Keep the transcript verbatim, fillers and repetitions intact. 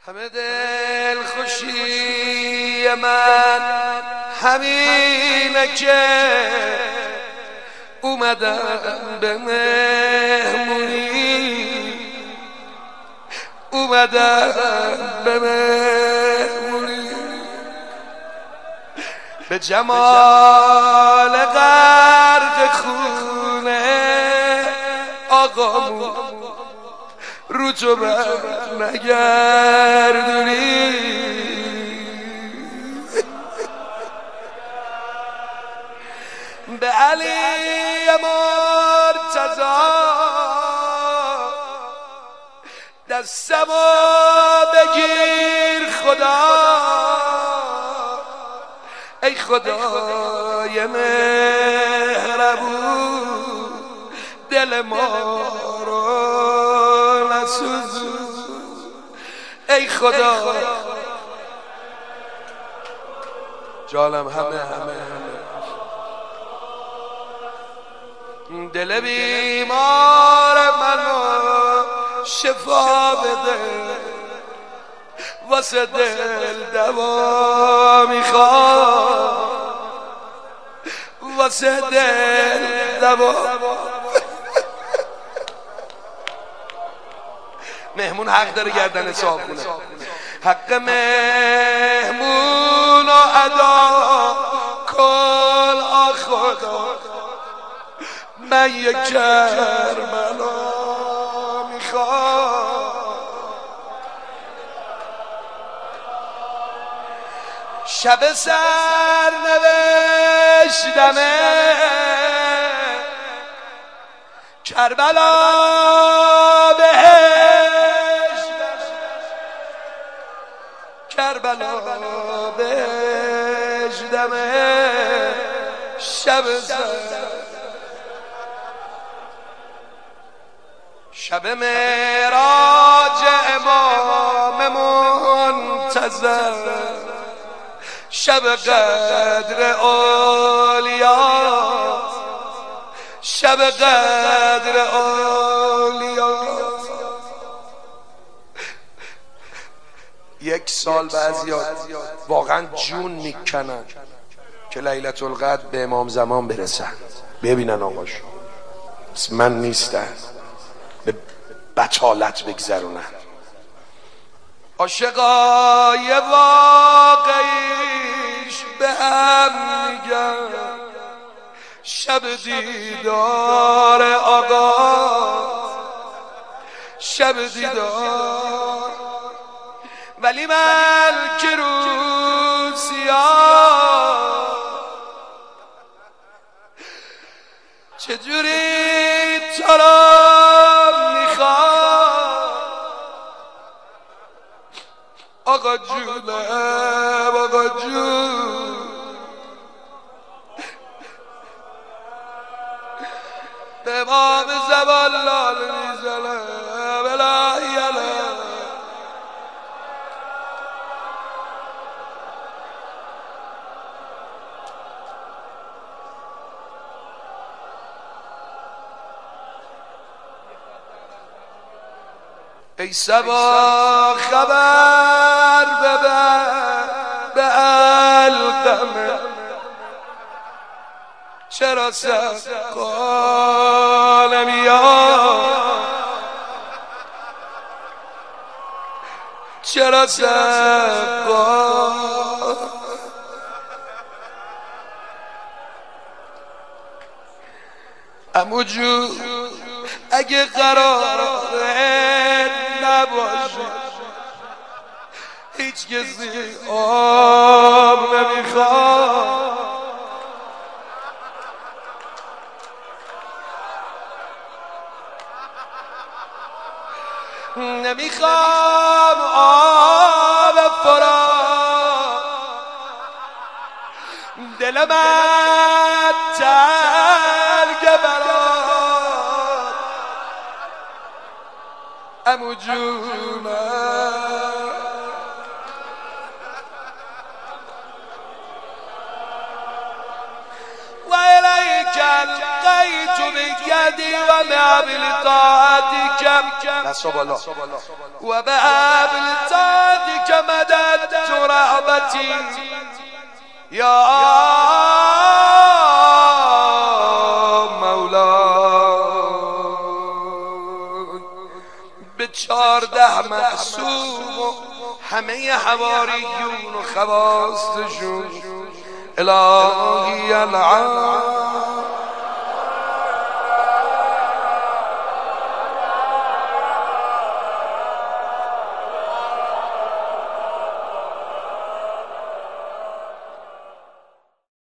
همه دل خوشی من همینه که اومدم به مهمونی، اومدم به مهمونی، به جمال غرق خونه آقامون رو تو بر نگردونی. به علی مرتضی دستمو بگیر خدا، ای خدای مهربون دل ما رو نسوزون، ای خدا. جانم همه همه همه دل بیمار منو شفا بده، واسه دل دوا میخوام، واسه دل دوا. مهمون حق داره گردن صاحب کنه، حق مهمون رو ادا کن آ خدا. من یک کربلا میخوام، شب سر نوشتمه کربلا بهشت، کربلا بهشتمه شب سر، شب معراج امام منتظر، شب قدر اولیاء، شب قدر اولیاء. یک سال بعضیا واقعا جون میکنن که لیلة القدر به امام زمان برسن، ببینن آقاشو من نیستن، به بطالت بگذرونن. عاشقای واقعیش به هم میگن شب دیدار آقا، شب دیدار. ولی من که روسیاه چجوری تو را میخوام آقا جونم، آقا جون. به امام زمان لال میزنه بلا یله، ای صبا خبر ببر به القمه، چرا سقا نمیاد، چرا سقا. عمو جون اگه قراره نباشه هیچ کسی آب نمیخواد، نمیخوام آب فرات، دل من تنگ برات عمو جونم. و الیک القیت بیدی و بعبل طاعتک و بعبل طاعتک مدد تو رحمتی یا مولا. به چارده معصوم و همه حواریون و خواستشون الهی العالم